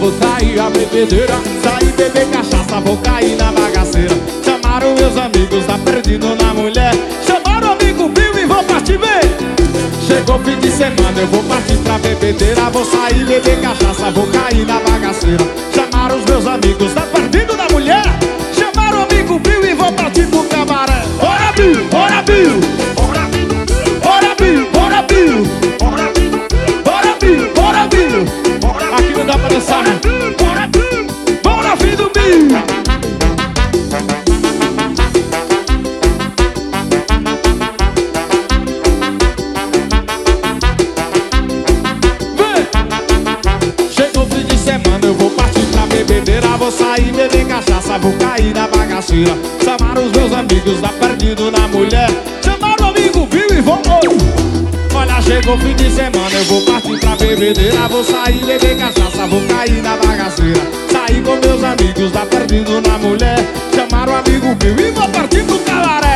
vou sair a bebedeira. Sair beber cachaça, vou cair na bagaceira. Chamaram meus amigos, tá perdido na mulher. Chamaram o amigo Bill e vou partir ver. Chegou fim de semana, eu vou partir pra bebedeira. Vou sair beber cachaça, vou cair na bagaceira. Chamaram os meus amigos, tá perdido na mulher. Chamaram o amigo Bill e vou partir pro cabaré. Bora Bill, bora Bill, bora Bill, bora Bill, bora Bill, bora Bill. Aqui não dá pra dançar, né? Bora Bill, bora filho do Bill. Vou sair beber cachaça, vou cair na bagaceira. Chamaram os meus amigos, tá perdido na mulher. Chamaram o amigo Bill e vou. Olha, chegou fim de semana, eu vou partir pra bebedeira. Vou sair beber cachaça, vou cair na bagaceira. Sair com meus amigos, tá perdido na mulher. Chamaram o amigo Bill e vou partir pro cabaré.